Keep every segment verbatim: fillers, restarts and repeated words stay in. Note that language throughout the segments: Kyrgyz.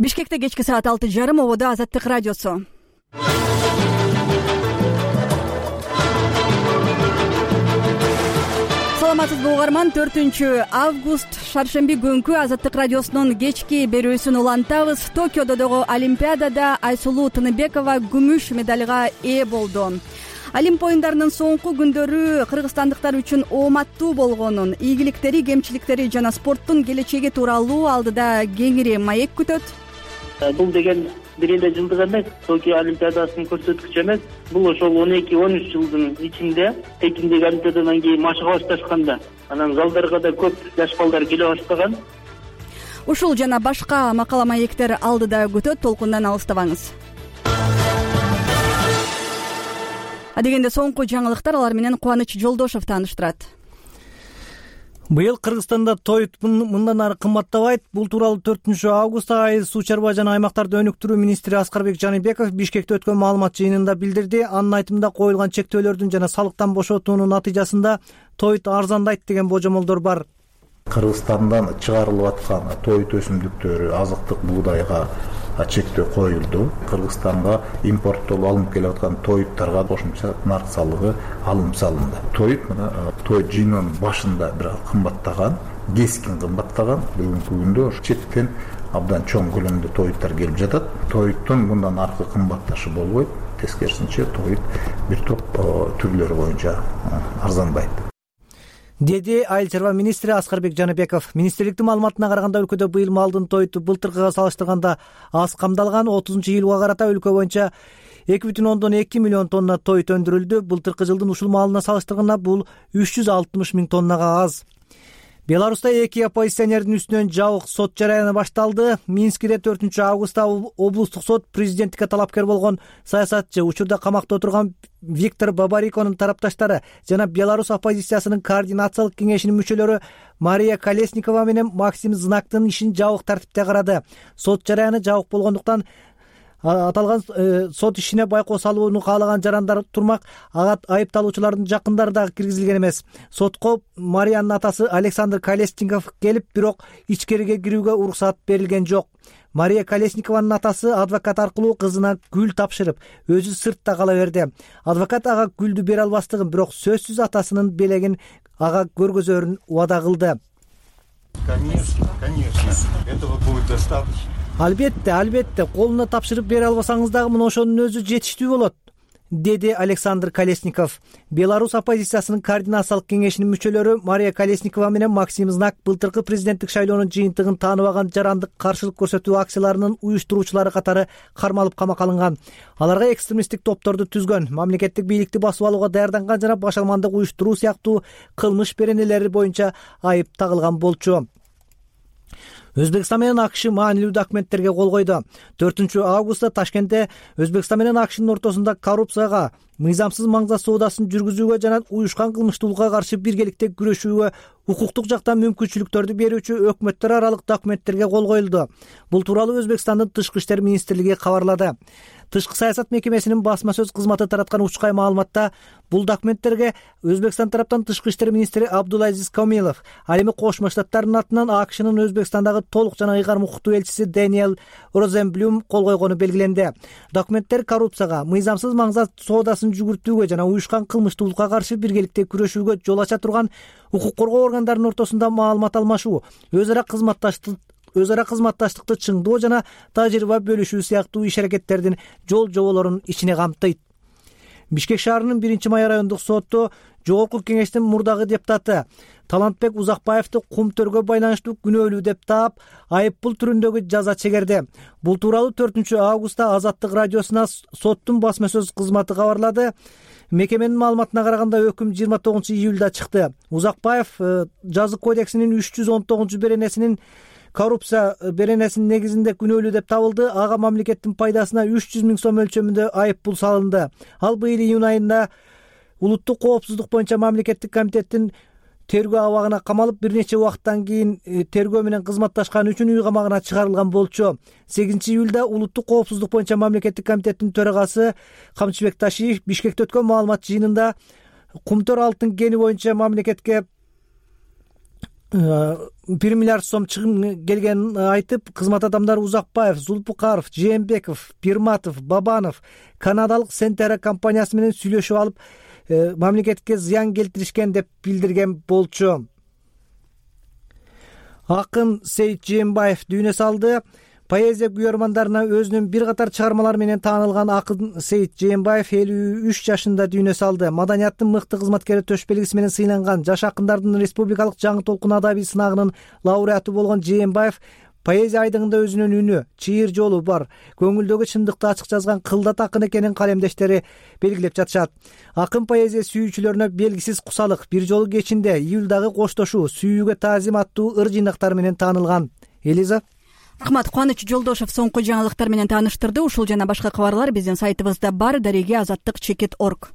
Бишкекте кечки саат алты жарым ободо Азаттык радиосу. Саламатсызбы угарман, төртүнчү август шаршемби күнкү Азаттык радиосунун кечки берүүсүн улантабыз. Токиодогу Олимпиадада Айсулуу Тыныбекова күмүш медалга ээ болду. Олимп оюндарынын соңку күндөрү кыргызстандыктар үчүн ооматтуу болгонун, ийгиликтери, кемчиликтери жана спорттун келечеги тууралуу алдыда кеңири маек күтөт. Бул деген бир эле жылдык эмес, Токио Олимпиадасынын көрсөткүчү эмес. Бул ошол он эки он үч жылдын ичинде Пекиндеги Олимпиададан кийин машыга башташканда, анан залдарга да көп жаш балдар келе баштаган. Ушул жана башка макала маектер алдыда күтөт, толкундан алыстабаңыз. Адегенде соңку жаңылыктар, алар менен Кубаныч Жолдошов тааныштырат. Быйыл Кыргызстанда тоют мындан ары кымбаттабайт. Бул тууралуу төртүнчү августта Айыл суу чарба жана аймактарды өнүктүрүү министри Аскарбек Жаныбеков Бишкекте өткөн маалымат жыйынында билдирди. Анын айтымында коюлган чектөөлөрдүн жана салыктан бошотуунун натыйжасында тоют арзандайт деген божомолдор бар. Кыргызстандан чыгарылып аткан тоют өсүмдүктөрү, азыктык буудайга чектөө коюлду. Кыргызстанга импорттолуп алынып келип аткан тоюттарга кошумча нарк салыгы алынып салынды. Тоют мына той жыйынынын башында бир кымбаттаган, кескин кымбаттаган. Бүгүнкү күндө четтен абдан чоң көлөмдө тоюттар келип жатат. Тоюттун мындан аркы кымбатташы болбойт. Тескерисинче тоют бир топ түрлөрү боюнча арзанбайт, деди Айыл чарба министри Аскарбек Жаныбеков. Министрликтин маалыматына караганда, өлкөдө быйыл малдын тоюту былтыркыга салыштырганда аз камдалган. отузунчу июлга карата өлкө боюнча эки бүтүн ондон эки миллион тонна тоют өндүрүлдү. Былтыркы жылдын ушул маалына салыштырганда бул үч жүз алтымыш миң тоннага аз. Беларуста эки оппозиционердин үстүнөн жабык сот жараяны башталды. Минскиде төртүнчү августта облустук сот президенттикке талапкер болгон саясатчы, учурда камакта отурган Виктор Бабариконун тарапташтары жана Беларусь оппозициясынын координациялык кеңешинин мүчөлөрү Мария Колесникова менен Максим Знактын ишин жабык тартипте карады. Сот жараяны жабык болгондуктан аталган сот ишине байкоо салууну каалаган жарандар турмак. Ага айыпталуучулардын жакындары дагы киргизилген эмес. Сотко Мариянын атасы Александр Колесников келип, бирок ичкериге кирүүгө уруксат берилген жок. Мария Колесникованын атасы адвокат аркылуу кызына гүл тапшырып, өзү сыртта кала берди. Адвокат ага гүлдү бере албастыгын, бирок сөзсүз атасынын белегин ага көргөзөрүн убада кылды. Конечно, конечно, этого будет достаточно. Албетте, албетте, колуна тапшырып бере албасаңыз дагы мына ошонун өзү жетиштүү болот, деди Александр Колесников. Беларусь оппозициясынын координациялык кеңешинин мүчөлөрү Мария Колесникова менен Максим Знак былтыркы президенттик шайлоонун жыйынтыгын тааныбаган жарандык каршылык көрсөтүү акцияларынын уюштуруучулары катары кармалып камакка алынган. Аларга экстремисттик топторду түзгөн, мамлекеттик бийликти басып алууга даярданган жана башалмандык уюштуруу сыяктуу кылмыш беренелери боюнча айып тагылган болчу. Өзбекстан менен АКШ маанилүү документтерге кол койду. төртүнчү августта Ташкентте Өзбекстан менен АКШнын ортосунда коррупцияга, мыйзамсыз маңза соодасын жүргүзүүгө жана уюшкан кылмыштуулукка каршы биргеликте күрөшүүгө укуктук жактан мүмкүнчүлүктөрдү берүүчү өкмөттөр аралык документтерге кол коюлду. Бул тууралуу Өзбекстандын Тышкы иштер министрлиги кабарлады. Тышкы саясат мекемесинин басма сөз кызматы тараткан учкай маалыматта бул документтерге Өзбекстан тараптан Тышкы иштер министри Абдулазиз Камилов, ал эми Кошмо Штаттардын атынан АКШнын Өзбекстандагы толук жана ыйгарым укуктуу элчиси Дэниел Розенблюм кол койгону белгиленди. Документтер коррупцияга, мыйзамсыз маңза соодасын жүгүртүүгө жана уюшкан кылмыштуулукка каршы биргеликте күрөшүүгө жол ача турган укук коргоо органдарынын ортосунда маалымат алмашуу, өз ара кызматташтык өз ара кызматташтыкты чыңдоо жана тажрыйба бөлүшүү сыяктуу иш-аракеттердин жол жоболорун ичине камтыйт. Бишкек шаарынын биринчи май райондук соту Жогорку кеңештин мурдагы депутаты Талантбек Узакбаевди кум төргө байланыштуу күнөөлүү деп таап, айыппул түрүндөгү жаза чегерди. Бул тууралуу төртүнчү августта Азаттык радиосуна соттун басма сөз кызматы кабарлады. Мекеменин маалыматына караганда өкүм жыйырма тогузунчу июлда чыкты. Узакбаев жазык кодексинин үч жүз он тогузунчу беренесинин коррупция беренесинин негизинде күнөөлүү деп табылды. Ага мамлекеттин пайдасына үч жүз миң сом өлчөмүндө айыппул салынды. Ал быйыл июнь айында улуттук коопсуздук боюнча мамлекеттик комитеттин тергөө абагына камалып, бир нече убакыттан кийин тергөө менен кызматташканы үчүн үй камагына чыгарылган болчу. сегизинчи июлда улуттук коопсуздук боюнча мамлекеттик комитеттин төрагасы Камчыбек Ташиев Бишкекте өткөн маалымат жыйынында кумтөр алтын кени боюнча мамлекетке бир миллиард сом чыгым келгенин айтып, кызмат адамдары Узакбаев, Зулпукаров, Жээнбеков, Пирматов, Бабанов канадалык Сентера компаниясы менен сүйлөшүп алып, мамлекетке зыян келтиришкен деп билдирген болчу. Акын Сейит Жээнбаев дүйнө салды. Поэзия күйөрмандарына өзүнүн бир катар чыгармалары менен таанылган Акын Сейит Жээнбаев элүү үч жашында дүйнө салды. Маданияттын мыкты кызматкери төш белгиси менен сыйланган Жаш акындардын республикалык жаңы толкун адабий сынагынын лауреаты болгон Жээнбаев поэзия айдыгында өзүнүн үнү, чыйыр жолу бар, көңүлдөгү чындыкты ачык жазган кылдат акын экенин калемдештери белгилеп жатышат. Акын поэзия сүйүүчүлөрүнө белгисиз кусалык, бир жолу кечинде, июлдагы коштошуу, сүйүүгө таазим аттуу ыр жыйнактары менен таанылган. Элиза. Рахмат. Кубаныч Жолдошев соңку жаңылыктар менен тааныштырды. Ушул жана башка кабарлар биздин сайтыбызда бар. Дареге азаттык чекит орг.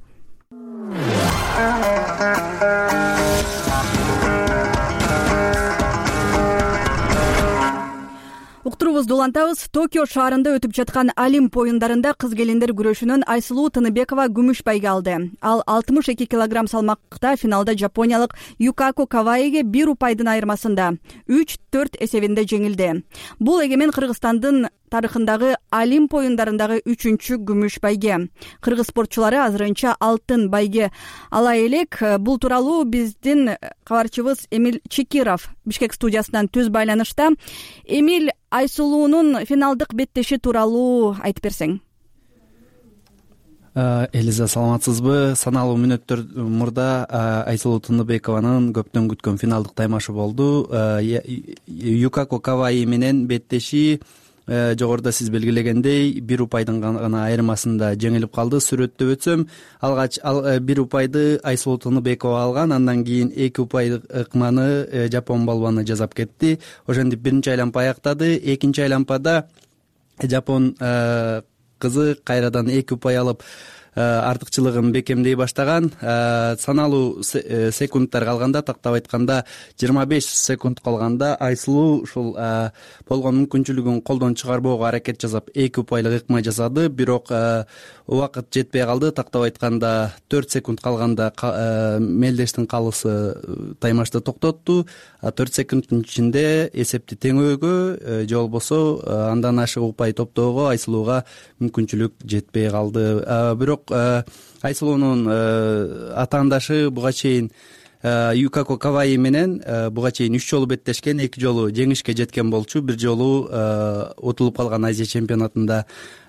Уктуруубузду улантабыз. Токио шаарында өтүп жаткан Олимп оюндарында кыз келиндер күрөшүнөн Айсулуу Тыныбекова күмүш байге алды. Ал алтымыш эки килограмм салмакта финалда жапониялык Юкако Кавайге бир упайдын айырмасында үч төрт эсебинде жеңилди. Бул эгемен Кыргызстандын тарыхындагы Олимп оюндарындагы үчүнчү күмүш байге. Кыргыз спортчулары азырынча алтын байге ала элек. Бул тууралуу биздин кабарчыбыз Эмил Чекиров Бишкек студиясынан түз байланышта. Эмил, Айсулуунун финалдык беттеши тууралуу айтып берсең. Элиза, саламатсызбы? Саналуу мүнөттөр мурда Айсулуу Тыныбекованын көптөн күткөн финалдык таймашы болду. Юкако Кавай менен беттеши жогоруда сиз белгилегендей бир упайдын гана айырмасында жеңилип калды. Сүрөттө өтсөм, алгач бир упайды Айсулуу Тыныбекова алган, андан кийин эки упай ыкманы жапон балбаны жазап кетти. Ошентип биринчи айлампа аяктады. Экинчи айлампада жапон кызы кайрадан эки упай алып артыкчылыгын бекемдей баштаган. Саналуу секундтар калганда, тактап айтканда жыйырма беш секунд калганда Айсулуу ушул болгон мүмкүнчүлүгүн колдон чыгарбоого аракет жасап эки упайлык ыкма жасады, бирок убакыт жетпей калды. Тактап айтканда төрт секунд калганда мелдештин калысы таймашты токтотту. төрт секундтун ичинде эсепти теңөөгө же болбосо андан ашык упай топтоого Айсулууга мүмкүнчүлүк жетпей калды. Бирок Айсулуунун атаандашы буга чейин Юкако Кавай менен буга чейин үч жолу беттешкен, эки жолу жеңишке жеткен болчу, бир жолу утулуп калган Азия чемпионатында.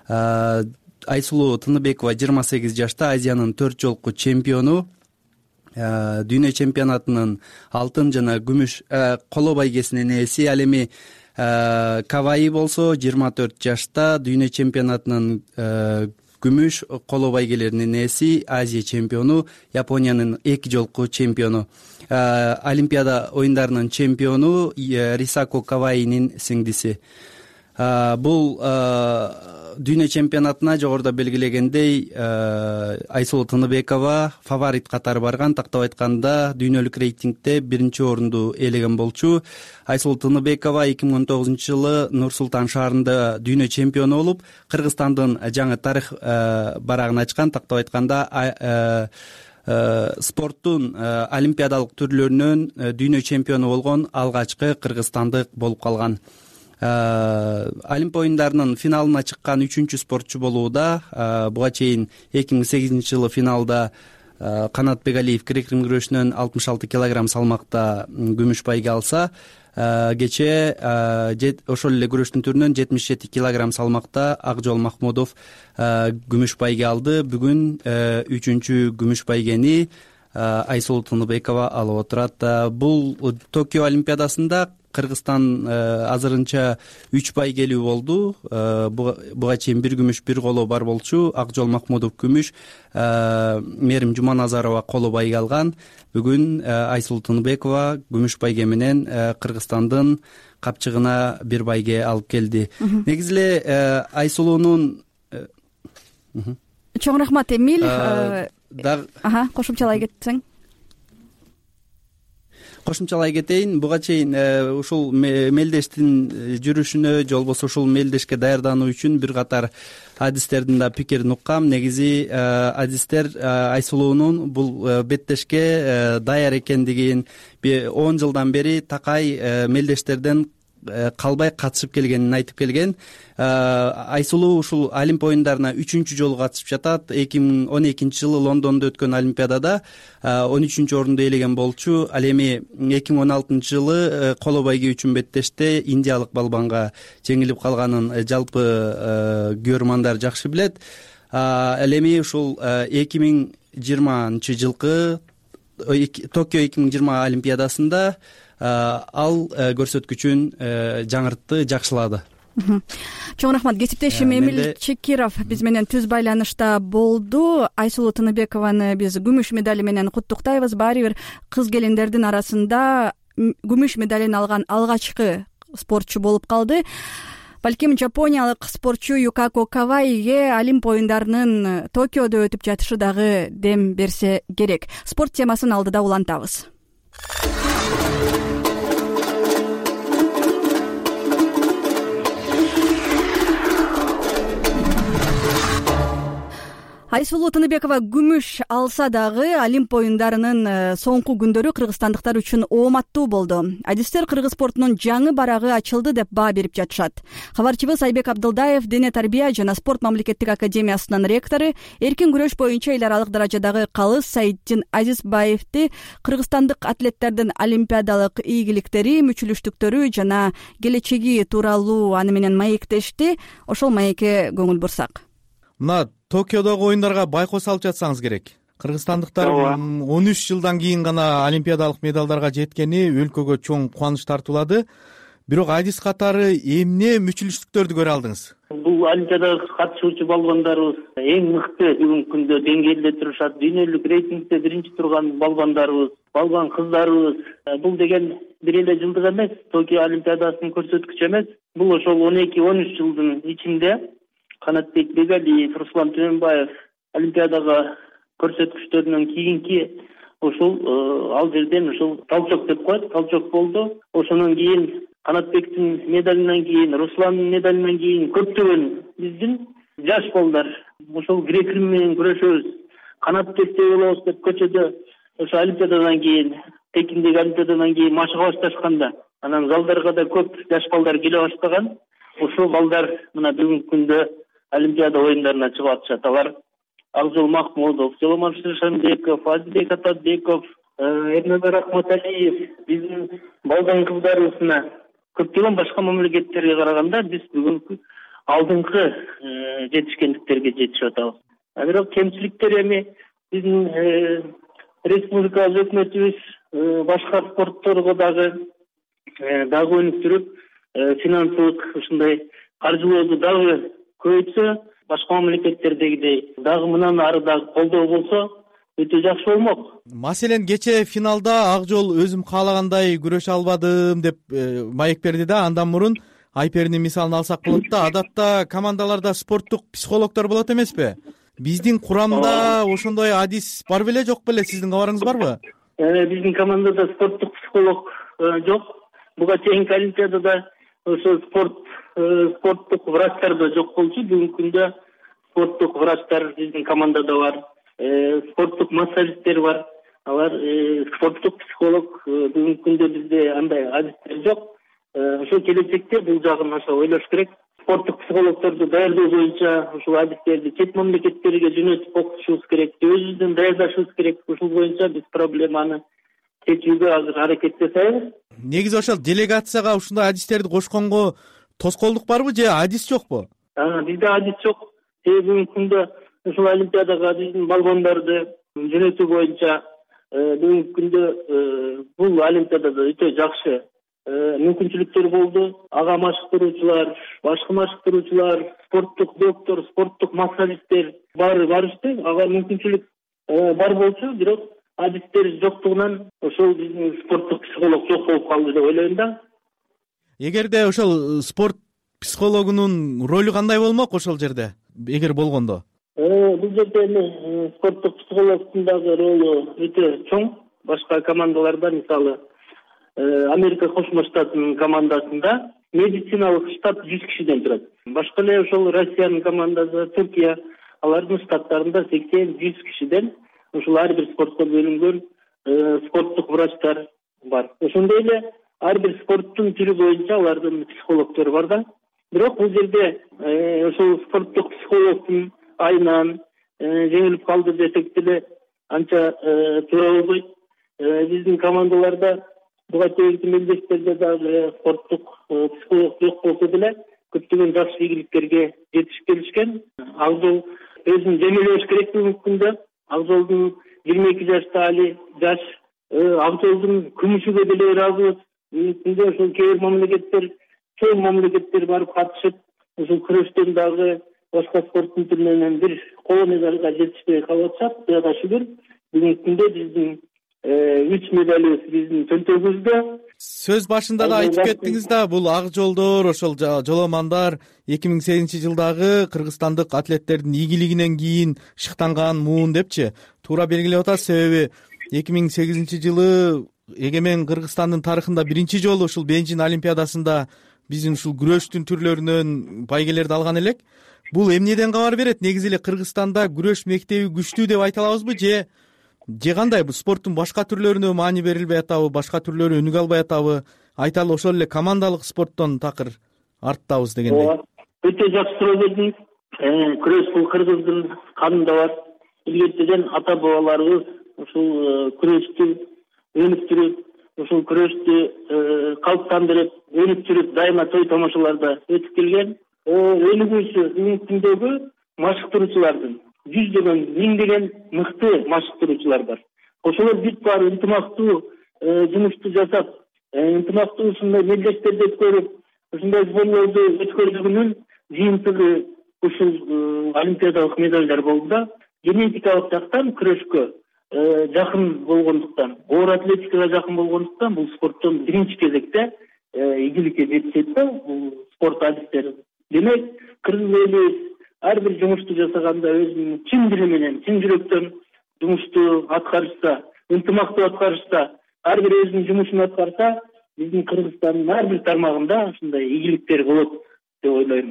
Айсулуу Тыныбекова жыйырма сегиз жашта, Азиянын төрт жолку чемпиону. Дүйнө чемпионатынын алтын жана күмүш коло байгесинин ээси. Ал эми Кавай болсо жыйырма төрт жашта, дүйнө чемпионатынын күмүш коло байгелеринин ээси, Азия чемпиону, Япониянын эки жолку чемпиону. Олимпиада оюндарынын чемпиону Рисако Кавайнин сиңдиси. Бул дүйнө чемпионатына жогоруда белгилегендей Айсулуу Тыныбекова фаворит катары барган. Тактап айтканда дүйнөлүк рейтингде биринчи орунду ээлеген болчу. Айсулуу Тыныбекова эки миң он тогузунчу жылы Нур Султан шаарында дүйнө чемпиону болуп, Кыргызстандын жаңы тарых барагын ачкан. Тактап айтканда спорттун олимпиадалык түрлөрүнөн дүйнө чемпиону болгон алгачкы кыргызстандык болуп калган. Олимп оюндарынын финалына чыккан үчүнчү спортчу болууда. Буга чейин эки миң сегизинчи жылы финалда Канат Бегалиев грек-рим күрөшүнөн алтымыш алты килограмм салмакта күмүш байге алса, кечээ ошол эле күрөштүн түрүнөн жетимиш жети килограмм салмакта Акжол Махмудов күмүш байге алды. Бүгүн үчүнчү күмүш байгени Айсулуу Тыныбекова алып отурат. Бул Токио олимпиадасында Кыргызстан азырынча үч байгелүү болду. Буга чейин бир күмүш, бир коло бар болчу. Акжол Махмудов күмүш, Мерим Жуманазарова коло байге алган. Бүгүн Айсулуу Тыныбекова күмүш байге менен Кыргызстандын капчыгына бир байге алып келди. Негизи эле Айсулуунун чоң рахмат, Эмил. Ага, кошумчалай кетсең. кошумчалай кетейин. Буга чейин ушул мелдештин жүрүшүнө же болбосо ушул мелдешке даярдануу үчүн бир катар адистердин да пикирин уккам. Негизи адистер Айсулуунун бул беттешке даяр экендигин, он жылдан бери такай мелдештерден калбай катышып келгенин айтып келген. Айсулуу ушул Олимп оюндарына үчүнчү жолу катышып жатат. эки миң он экинчи жылы Лондондо өткөн Олимпиадада он үчүнчү орунду ээлеген болчу. Ал эми эки миң он алтынчы жылы коло байге үчүн беттеште индиялык балбанга жеңилип калганын жалпы көрөрмандар жакшы билет. Ал эми ушул эки миң жыйырманчы жылкы Токио эки миң жыйырма Олимпиадасында ал көрсөткүчүн жаңыртты, жакшылады. Чоң рахмат. Кесиптешим Эмил Чекиров биз менен түз байланышта болду. Айсулуу Тыныбекованы биз күмүш медали менен куттуктайбыз. Баары бир кыз келиндердин арасында күмүш медалин алган алгачкы спортчу болуп калды. Балким жапониялык спортчу Юкако Кавайге Олимп оюндарынын Токиодо өтүп жатышы дагы дем берсе керек. Спорт темасын алдыда улантабыз. Айсулуу Тыныбекова күмүш алса дагы Олимп оюндарынын соңку күндөрү кыргызстандыктар үчүн ооматтуу болду. Адистер кыргыз спортунун жаңы барагы ачылды деп баа берип жатышат. Кабарчыбыз Айбек Абдылдаев Дене тарбия жана спорт мамлекеттик академиясынын ректору, эркин күрөш боюнча эл аралык даражадагы калыс Саиддин Азизбаевди кыргызстандык атлеттердин олимпиадалык ийгиликтери, мүчүлүштүктөрү жана келечеги тууралуу аны менен маектешти. Ошол маекке көңүл бурсак. Мына Токиодогу оюндарга байкоо салып жатсаңыз керек. Кыргызстандыктар он үч жылдан кийин гана олимпиадалык медалдарга жеткени өлкөгө чоң кубаныч тартуулады. Бирок адис катары эмне мүчүлүштүктөрдү көрө алдыңыз? Бул олимпиадага катышуучу балбандарыбыз эң мыкты бүгүнкү күндө деңгээлде турушат. Дүйнөлүк рейтингде биринчи турган балбандарыбыз, балбан кыздарыбыз. Бул деген бир эле жылдык эмес, Токио олимпиадасынын көрсөткүчү эмес. Бул ошол он эки он үч жылдын ичинде Канатбек Бегалиев, Руслан Түмөнбаев олимпиадага көрсөткүчтөрүнөн кийинки ушул ал жерден ушул толчок деп коет, толчок болду. Ошондон кийин Канатбектин медалынан кийин, Русландын медалынан кийин көптөгөн биздин жаш балдар ошол грек-рим менен күрөшөбүз, канат тестей болобуз деп көчөдө ошо олимпиададан кийин, Пекиндеги олимпиададан кийин машыга башташканда, анан залдарга да көп жаш балдар келе баштаган. Ушул балдар мына бүгүнкү күндө Олимпиада оюндарына чыгып атышат. Алар Акжол Махмудов, Жоломон Шишанбеков, Азизбек Ататбеков, Эрнебай Рахматалиев биздин балдан кыздарыбызына көптөгөн башка мамлекеттерге караганда биз бүгүнкү алдыңкы жетишкендиктерге жетишип атабыз. Бирок кемчиликтер эми биздин республикалык өкмөтүбүз башка спортторго дагы дагы өнүктүрүп, финансылык ушундай каржылооду дагы көбөйтсө, башка мамлекеттердегидей дагы мындан ары дагы колдоо болсо өтө жакшы болмок. Маселен, кече финалда Акжол өзүм каалагандай күрөшө албадым деп маек берди да, андан мурун Айпердин мисалын алсак болот да. Адатта командаларда спорттук психологдор болот эмеспи? Биздин курамда ошондой адис бар беле, жок беле? Сиздин кабарыңыз барбы? Биздин командада спорттук психолог жок. Буга чейинки олимпиадада ошо спорт спорттук врачтар да жок болчу. Бүгүнкү күндө спорттук врачтар биздин командада бар, спорттук массажисттер бар. Алар спорттук психолог бүгүнкү күндө бизде андай адистер жок. Ошо келечекте бул жагын ошо ойлош керек. Спорттук психологдорду даярдоо боюнча ушул адистерди чет мамлекеттерге жөнөтүп окутушубуз керек, өзүбүздөн даярдашыбыз керек. Ушул боюнча биз проблеманы чечүүгө азыр аракет жасайбыз. Негизи ошол делегацияга ушундай адистерди кошконго тоскоолдук барбы же адис жокпу? Бизде адис жок. Бүгүнкү күндө ушул олимпиадага биздин балбандарды жөнөтүү боюнча бүгүнкү күндө бул олимпиадада өтө жакшы мүмкүнчүлүктөр болду. Ага машыктыруучулар, башкы машыктыруучулар, спорттук доктор, спорттук массажисттер баары барышты. Ага мүмкүнчүлүк бар болчу, бирок адистер жоктугунан ошол биздин спорттук психолог жок болуп калды деп ойлойм да. Эгерде ошол спорт психологунун ролу кандай болмок ошол жерде, эгер болгондо? Бул жерде спорттук психологдун дагы ролу өтө чоң. Башка командаларда мисалы Америка Кошмо Штатынын командасында медициналык штат жүз кишиден турат. Башка эле ошол Россиянын командасы, Түркия, алардын штаттарында сексен жүз кишиден ушул ар бир спортко бөлүнгөн спорттук врачтар бар. Ошондой эле ар бир спорттун түрү боюнча алардын психологдору бар да. Бирок бул жерде ошол спорттук психологдун айынан жеңилип калды десек деле анча туура болбойт. Биздин командаларда буга чейинки мелдештерде дагы спорттук психолог жок болсо деле көптөгөн жакшы ийгиликтерге жетишип келишкен. Ал жол өзүн жемелеш керек бүгүнкү күндө. Ал жолдун жыйырма эки жашта али жаш, ал жолдун күмүшүгө деле ыраазыбыз. Бүгүнкү күндө ошол кээ бир мамлекеттер, чоң мамлекеттер барып катышып, ушул күрөштөн дагы башка спорттун түрүнөн бир коло медалга жетишпей калып атышат. Кудайга шүгүр, бүгүнкү күндө биздин үч медалыбыз биздин төлтөгүбүздө. Сөз башында да айтып кеттиңиз да, бул ак жолдор, ошол жоломандар эки миң сегизинчи жылдагы кыргызстандык атлеттердин ийгилигинен кийин шыктанган муун депчи туура белгилеп атасыз. Себеби эки миң сегизинчи жылы эгемен Кыргызстандын тарыхында биринчи жолу ушул Бенжин олимпиадасында биздин ушул күрөштүн түрлөрүнөн байгелерди алган элек. Бул эмнеден кабар берет? Негизи эле Кыргызстанда күрөш мектеби күчтүү деп айта алабызбы, же же кандай? Бул спорттун башка түрлөрүнө маани берилбей атабы, башка түрлөрү өнүгө албай атабы? Айталы, ошол эле командалык спорттон такыр арттабыз дегендей. Өтө жакшы суроо бердиңиз. Күрөш бул кыргыздын канында бар. Илгертеден ата бабаларыбыз ушул күрөштү өнүктүрүп, ушул күрөштү калыптандырып, өнүктүрүп, дайыма той томошаларда өтүп келген. Өнүгүүчү бүгүнкү күндөгү машыктыруучулардын жүздөгөн, миңдеген мыкты машыктыруучулар бар. Ошолор бүт баары ынтымактуу жумушту жасап, ынтымактуу ушундай мелдештерди өткөрүп, ушундай сборлорду өткөрдүгүнүн жыйынтыгы ушул олимпиадалык медалдар болду да. Генетикалык жактан күрөшкө жакын болгондуктан, оор атлетикага жакын болгондуктан бул спорттон биринчи кезекте ийгиликке жетишет да бул спорт адистери. Демек, кыргыз эли ар бир жумушту жасаганда өзүнүн чын дили менен, чын жүрөктөн жумушту аткарышса, ынтымактуу аткарышса, ар бир өзүнүн жумушун аткарса, биздин Кыргызстандын ар бир тармагында ушундай ийгиликтер болот деп ойлойм.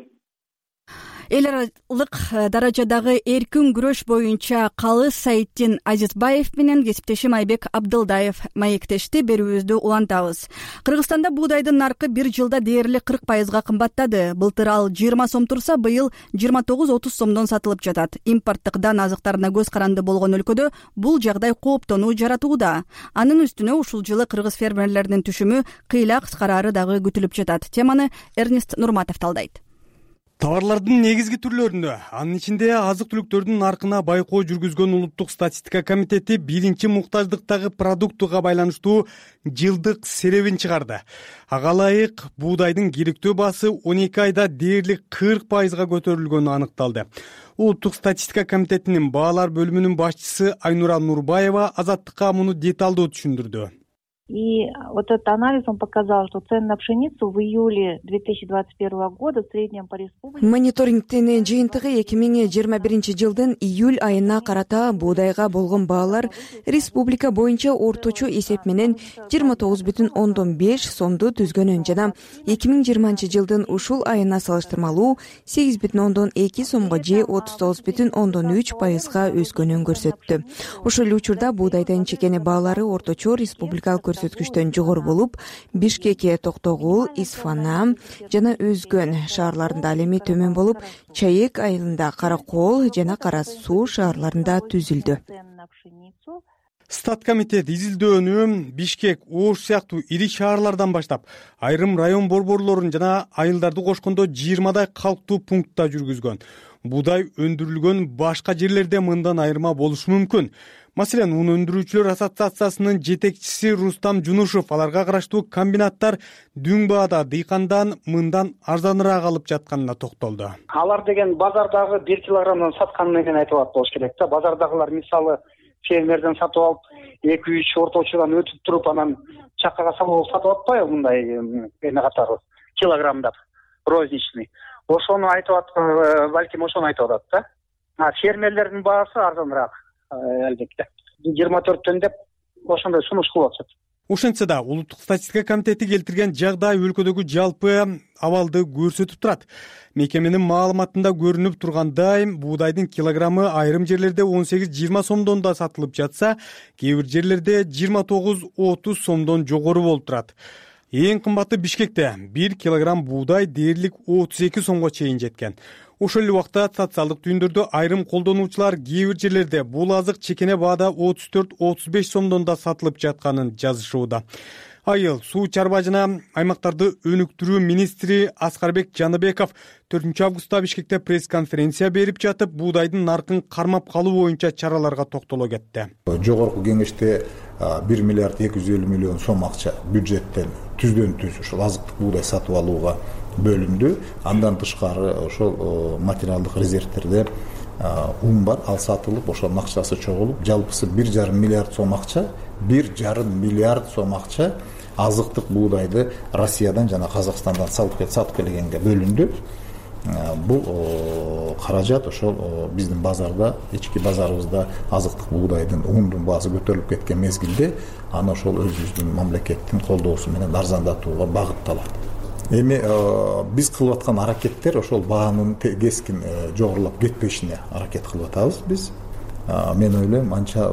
Эл аралык даражадагы эркин күрөш боюнча Калыс Саиддин Азизбаев менен кесиптешим Айбек Абдылдаев маектешти. Берүүбүздү улантабыз. Кыргызстанда буудайдын наркы бир жылда дээрлик кырк пайызга кымбаттады. Былтыр ал жыйырма сом турса, быйыл жыйырма тогуз отуз сомдон сатылып жатат. Импорттук дан азыктарына көз каранды болгон өлкөдө бул жагдай кооптонуу жаратууда. Анын үстүнө ушул жылы кыргыз фермерлеринин түшүмү кыйла кыскарары дагы күтүлүп жатат. Теманы Эрнест Нурматов талдайт. Товарлардын негизги түрлөрүндө, анын ичинде азык-түлүктөрдүн наркына байкоо жүргүзгөн Улуттук статистика комитети биринчи муктаждыктагы продуктуга байланыштуу жылдык серебин чыгарды. Ага ылайык буудайдын керектөө баасы он эки айда дээрлик кырк пайызга көтөрүлгөнү аныкталды. Улуттук статистика комитетинин баалар бөлүмүнүн башчысы Айнура Нурбаева Азаттыкка муну деталдуу түшүндүрдү. И вот этот анализ, он показал, что цены на пшеницу в июле две тысячи двадцать первого года в среднем по республике... Мониторингтин жыйынтыгы эки миң жыйырма биринчи жылдын июль айына карата буудайга болгон баалар республика боюнча орточо эсеп менен жыйырма тогуз бүтүн ондон беш сомду түзгөнүн жана эки миң жыйырманчы жылдын ушул айына салыштырмалуу сегиз бүтүн ондон эки сомго же отуз тогуз бүтүн ондон үч пайызга өскөнүн көрсөттү. Ушул учурда буудайдын чекени баалары орточо республикалык көрсөткүчтөн жогору болуп, Бишкек, Токтогул, Исфана жана өзгөн шаарларында ал эми төмөн болуп, Чайык айылында, Каракол жана Кара Суу шаарларында түзүлдү. Статкомитет изилдөөнү Бишкек, Ош сыяктуу ири шаарлардан баштап, айрым район борборлорун жана айылдарды кошкондо жыйырмадай калктуу пунктта жүргүзгөн. Буудай өндүрүлгөн башка жерлерде мындан айырма болушу мүмкүн. Маселен, ун өндүрүүчүлөр ассоциациясынын жетекчиси Рустам Жунушев аларга караштуу комбинаттар дүң баада дыйкандан мындан арзаныраак алып жатканына токтолду. Алар деген базардагы бир килограммдан сатканы менен айтып атат болуш керек да. Базардагылар мисалы фермерден сатып алып, эки үч орточудан өтүп туруп, анан чаккага салып сатып атпайбы мындай эме катары килограммдап, розничный. Ошону айтып атат, балким ошону айтып атат да. А фермерлердин баасы арзаныраак. Албетте жыйырма төрттөн деп ошондой сунуш кылып атышат. ошентсе да улуттук статистика комитети келтирген жагдай өлкөдөгү жалпы абалды көрсөтүп турат. Мекеменин маалыматында көрүнүп тургандай, буудайдын килограммы айрым жерлерде он сегиз жыйырма сомдон да сатылып жатса, кээ бир жерлерде жыйырма тогуз отуз сомдон жогору болуп турат. Эң кымбаты Бишкекте бир килограмм буудай дээрлик отуз эки сомго чейин жеткен. Ошол эле убакта социалдык түйүндөрдө айрым колдонуучулар кээ бир жерлерде бул азык чекене баада отуз төрт отуз беш сомдон да сатылып жатканын жазышууда. Айыл суу чарба жана аймактарды өнүктүрүү министри Аскарбек Жаныбеков төртүнчү августта Бишкекте пресс-конференция берип жатып, буудайдын наркын кармап калуу боюнча чараларга токтоло кетти. Жогорку кеңеште бир миллиард эки жүз элүү миллион сом акча бюджеттен түздөн түз ушул азыктык буудай сатып алууга бөлүндү. Андан тышкары ошол материалдык резервтерде ун бар, ал сатылып, ошонун акчасы чогулуп, жалпысы бир жарым миллиард сом акча, бир жарым миллиард сом акча азыктык буудайды Россиядан жана Казакстандан сатып келгенге бөлүндү. Бул каражат ошол биздин базарда, ички базарыбызда азыктык буудайдын ундун баасы көтөрүлүп кеткен мезгилде аны ошол өзүбүздүн мамлекеттин колдоосу менен арзандатууга багытталат. Эми биз кылып аткан аракеттер ошол баанын кескин жогорулап кетпешине аракет кылып атабыз биз. Мен ойлойм, анча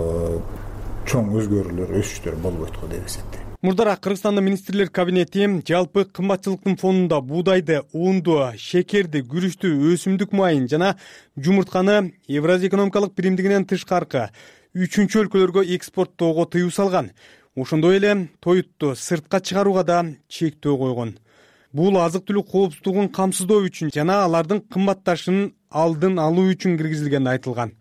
чоң өзгөрүүлөр, өсүштөр болбойт го деп эсептейм. Мурдара Кыргызстандын министрлер кабинети жалпы кымбатчылыктын фонунда буудайды, унду, шекерди, күрүчтү, өсүмдүк майын жана жумуртканы Евразия экономикалык биримдигинен тышкаркы үчүнчү өлкөлөргө экспорттоого тыюу салган. Ошондой эле тоютту сыртка чыгарууга да чектөө койгон. Бул азык-түлүк коопсуздугун камсыздоо үчүн жана алардын кымбатташынын алдын алуу үчүн киргизилгени айтылган.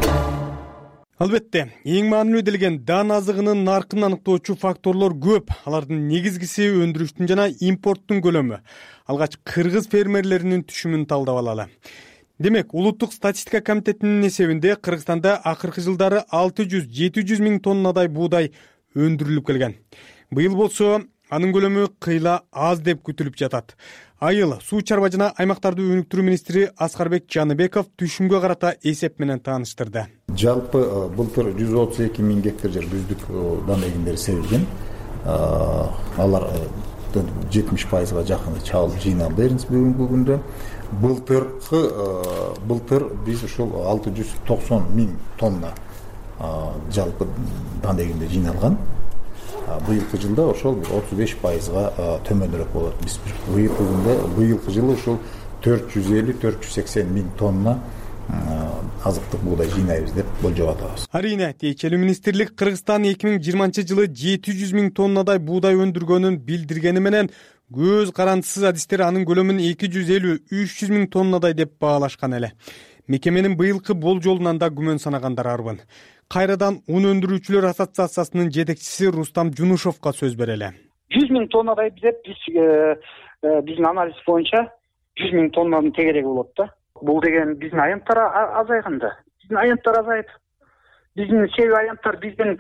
Албетте, эң маанилүү делген дан азыгынын наркын аныктоочу факторлор көп. Алардын негизгиси өндүрүштүн жана импорттун көлөмү. Алгач кыргыз фермерлеринин түшүмүн талдап алалы. Демек, улуттук статистика комитетинин эсебинде Кыргызстанда акыркы жылдары алты жүз жети жүз миң тоннадай буудай өндүрүлүп келген. Быйыл болсо анын көлөмү кыйла аз деп күтүлүп жатат. Айыл суу чарба жана аймактарды өнүктүрүү министри Аскарбек Жаныбеков түшүмгө карата эсеп менен тааныштырды. Жалпы былтыр жүз отуз эки миң гектар жер күздүк дан эгиндери себилген. Алар жетимиш пайызга жакын чабылып жыйналды бүгүнкү күндө. Былтыркы былтыр биз ушул алты жүз токсон миң тонна жалпы дан эгинде жыйналган. Быйылкы жылда ошол отуз беш пайызга төмөнүрөөк болот. Биз быйылкы күндө быйылкы жылы ушул төрт жүз элүү төрт жүз сексен миң тонна азыктык буудай жыйнайбыз деп болжоп атабыз. Арийне, тиешелүү министрлик Кыргызстан эки миң жыйырманчы жылы жети жүз миң тоннадай буудай өндүргөнүн билдиргени менен көз карандысыз адистер анын көлөмүн эки жүз элүү үч жүз миң тоннадай деп баалашкан эле. Мекеменин быйылкы болжолунан да күмөн санагандар арбын. Кайрадан ун өндүрүүчүлөр ассоциациясынын жетекчиси Рустам Жунушовго сөз берели. жүз миң тоннадай деп биз биздин анализ боюнча жүз миң тоннанын тегереги болот да. Бул деген биздин аянттар азайганда. Биздин аянттар азайып. Биздин себеби аянттар биздин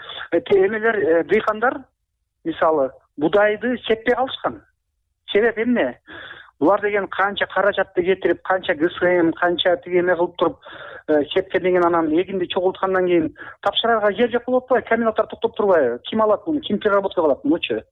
эмелер дыйкандар мисалы будайды сеппей калышкан. Себеп эмне? Булар деген канча каражатты кетирип, канча ГСМ, канча тигеме кылып туруп сепкенден кийин анан эгинди чогулткандан кийин тапшырарга жер жок болуп атпайбы? Комбинаттар токтоп турбайбы? Ким алат муну? Ким переработка кылат мунучу?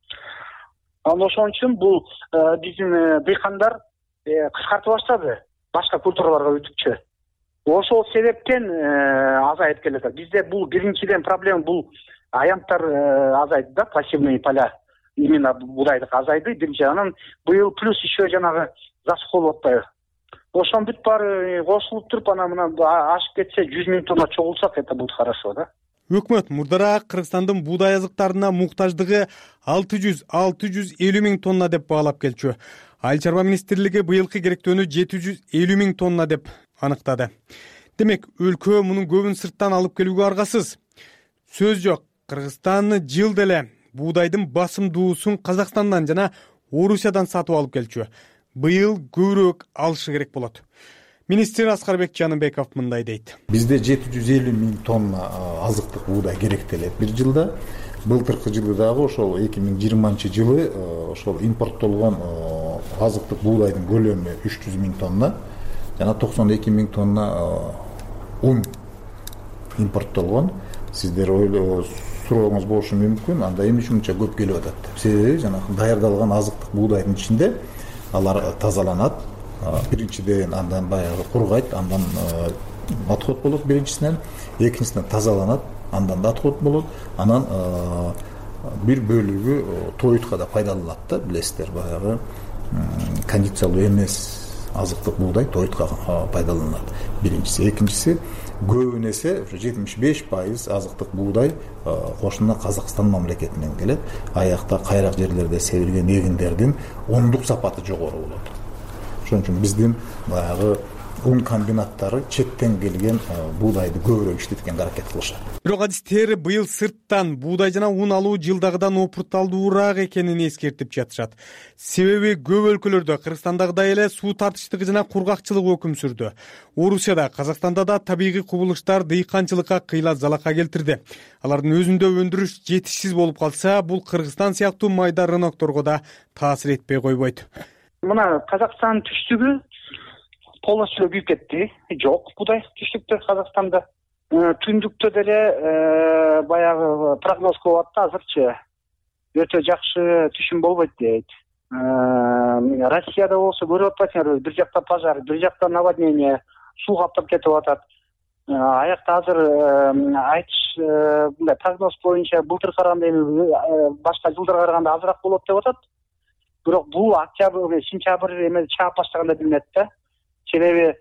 Анан ошон үчүн бул биздин дыйкандар кыскартып баштады. Башка культураларга өтүпчү. Ошол себептен азайып келет. Бизде бул биринчиден проблема бул аянттар азайды да, пассивный поля. Именно будайдык азайды биринчи. Анан быйыл плюс еще жанагы засухол болуп атпайбы. Ошон бүт баары кошулуп туруп анан мына ашып кетсе жүз миң тонна чогулсак, это будет хорошо, да. Өкмөт мурдара Кыргызстандын буудай азыктарына муктаждыгы алты жүз алты жүз элүү миң тонна деп баалап келчү. Айыл чарба министрлиги быйылкы керектөөнү жети жүз элүү миң тонна деп аныктады. Демек, өлкө мунун көбүн сырттан алып келүүгө аргасыз. Сөз жок, Кыргызстан жыл деле буудайдын басымдуусун Казакстандан жана Орусиядан сатып алып келчү. Быйыл көбүрөөк алышы керек болот. Министр Аскарбек Жаныбеков мындай дейт. Бизде жети жүз элүү миң тонна азыктык буудай керектелет бир жылда. Былтыркы жылы дагы ошол эки миң жыйырманчы жылы ошол импорттолгон азыктык буудайдын көлөмү үч жүз миң тонна жана токсон эки миң тонна ун импорттолгон. Сиздер сурооңуз болушу мүмкүн, анда эмне үчүн мынча көп келип атат деп. Себеби жанагы даярдалган азыктык буудайдын ичинде алар тазаланат. Биринчиден андан баягы кургайт, андан отход болот биринчисинен, экинчисинен тазаланат, андан да отход болот. Анан бир бөлүгү тоютка да пайдаланылат да, билесиздер, баягы кондициялуу эмес азыктык буудай тоютка пайдаланат. Биринчиси, экинчиси көбүн эсе жетимиш беш пайыз азыктык буудай кошуна Казакстан мамлекетинен келет. Аякта кайрак жерлерде себилген эгиндердин ондук сапаты жогору болот. Ошон үчүн биздин баягы ун комбинаттары четтен келген буудайды көбүрөөк иштеткенге аракет кылышат. Бирок адистер быйыл сырттан буудай жана un алуу жылдагыдан опурталдуураак экенин эскертип жатышат. Себеби көп өлкөлөрдө Кыргызстандагыдай эле суу тартыштыгы жана кургакчылык өкүм сүрдү. Орусияда, Казакстанда да табигый кубулуштар дыйканчылыкка кыйла залака келтирди. Алардын өзүндө өндүрүш жетишсиз болуп калса, бул Кыргызстан сыяктуу майда рынокторго да таасир этпей койбойт. Мына Казакстан түштүгү полностью күйүп кетти. Жок буудай түштүктө Казакстанда. Түндүктө деле баягы прогноз кылып атты азырчы. Өтө жакшы түшүм болбойт дейт. Россияда болсо көрүп атпайсыңарбы, бир жакта пожар, бир жакта наводнение, суу каптап кетип атат. Аякта азыр айтыш мындай прогноз боюнча былтыр караганда эми башка жылдарга караганда азыраак болот деп атат. Бирок бул октябрь, сентябрь эме чаап баштаганда билинет да. Себеби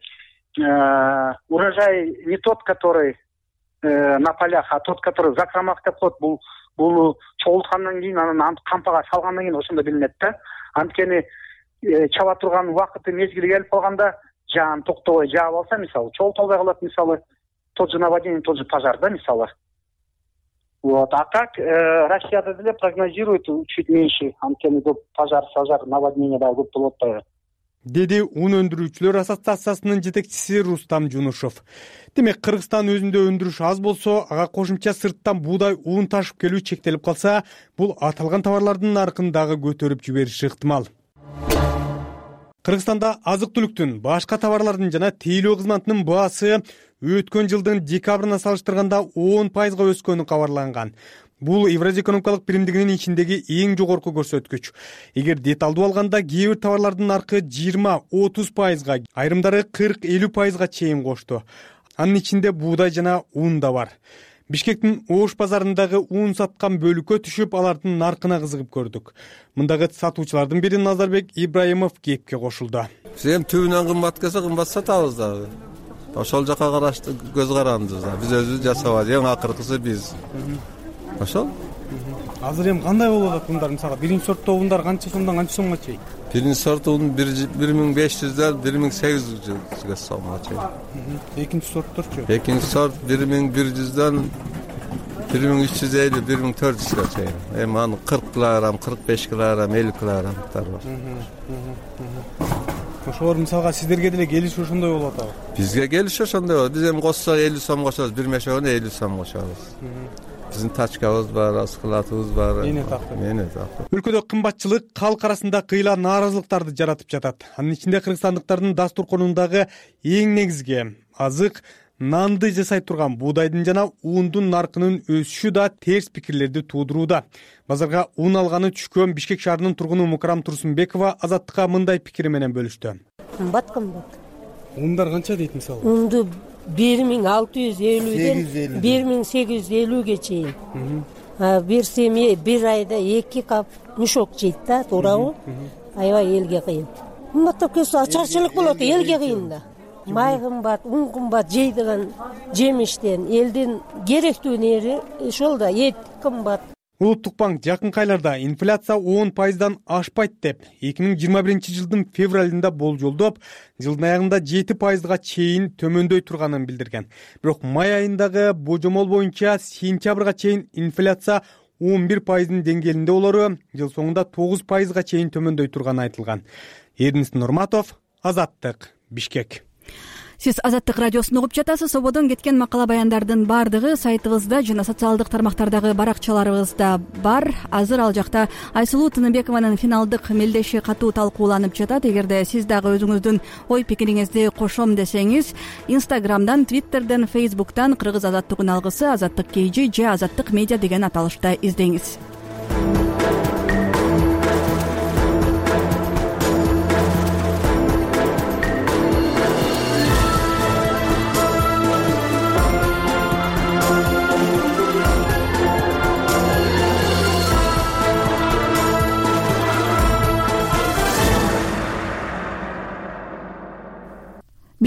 урожай не тот, который на полях, а тот, который закромах деп коет, бул бул чогулткандан кийин анан кампага салгандан кийин ошондо билинет да. Анткени чаба турган убакыты мезгили келип калганда жаан токтобой жаап алса, мисалы, чогултолбой калат, мисалы, тот же наводнение, тот же пожар, да, мисалы. Вот, а так Россияда деле прогнозирует чуть меньше, анткени көп пожар, сажар, наводнение да көп болот да. Деди un өндүрүүчүлөр ассоциациясынын жетекчиси Рустам Жунушов. Демек, Кыргызстан өзүндө өндүрүш аз болсо, ага кошумча сырттан буудай un ташып келүү чектелип калса, бул аталган товарлардын наркын дагы көтөрүп жибериши ыктымал. Кыргызстанда азык-түлүктүн, башка товарлардын жана тейлөө кызматынын баасы өткөн жылдын декабрына салыштырганда он пайызга өскөнү кабарланган. Бул Евразия экономикалык биримдигинин ичиндеги эң жогорку көрсөткүч. Эгер деталдуу алганда, кээ бир товарлардын наркы жыйырма отуз пайызга, айрымдары кырк элүү пайызга чейин кошту. Анын ичинде буудай жана un да бар. Бишкектин Ош базарындагы un саткан бөлүккө түшүп, алардын наркына кызыгып көрдүк. Мындагы сатуучулардын бири Назарбек Ибраимов кепке кошулду. Биз эми түбүнөн кымбат келсе, кымбат сатабыз дагы. Ошол жака карашты көз карандыбыз. Биз өзүбүз жасабайбыз, эң акыркысы биз. Ошол. Азыр эми кандай болуп атат ундар? Мисалы, биринчи сорттуу ундар канча сомдон канча сомго чейин? Биринчи сорттуу un бир миң беш жүздөн бир миң сегиз жүзгө сомго чейин. Экинчи сортторчу? Экинчи сорт бир миң бир жүздөн бир миң үч жүз элүү бир миң төрт жүзгө чейин. Эми анын кырк килограмм, кырк беш килограмм, элүү килограммдар бар. Ошолор мисалга сиздерге деле келиш ошондой болуп атабы? Бизге келиш ошондой болот. Биз эми коссок элүү сом кошобуз, бир мешогуна элүү сом кошобуз. Биздин тачкабыз бар, складыбыз бар. Эне такты. Эне такты. Өлкөдө кымбатчылык калк арасында кыйла нааразылыктарды жаратып жатат. Анын ичинде кыргызстандыктардын дастурконундагы эң негизги азык нанды жасай турган буудайдын жана ундун наркынын өсүшү да терс пикирлерди туудурууда. Базарга un алганы түшкөн Бишкек шаарынын тургуну Мукрам Турсунбекова Азаттыкка мындай пикири менен бөлүштү. Кымбат кымбат. Ундар канча дейт мисалы? Унду бир миң алты жүз элүүдөн бир миң сегиз жүз элүүгө чейин. Бир семья бир айда эки кап мешок жейт да, туурабы? Аябай элге кыйын. Кымбаттап кетсе ачарчылык болот, элге кыйын да. Май кымбат, un кымбат, жейдиган жемиштен элдин керектүү нери ошол да, эт кымбат. Улуттук банк жакынкы айларда инфляция он пайыздан ашпайт деп эки миң жыйырма биринчи жылдын февралында болжолдоп, жылдын аягында жети пайызга чейин төмөндөй турганын билдирген. Бирок май айындагы божомол боюнча сентябрга чейин инфляция он бир пайыздын деңгээлинде болору, жыл соңунда тогуз пайызга чейин төмөндөй турганы айтылган. Эрдинис Нурматов, Азаттык, Бишкек. сиз Азаттык радиосун угуп жатасыз. Ободон кеткен макала баяндардын баардыгы сайтыбызда жана социалдык тармактардагы баракчаларыбызда бар. Азыр ал жакта Айсулуу Тыныбекованын финалдык мелдеши катуу талкууланып жатат. Эгерде сиз дагы өзүңүздүн ой пикириңизди кошом десеңиз, Инстаграмдан, Твиттерден, Фейсбуктан Кыргыз азаттыгын алгысы Азаттык кей жи же Азаттык медиа деген аталышта издеңиз.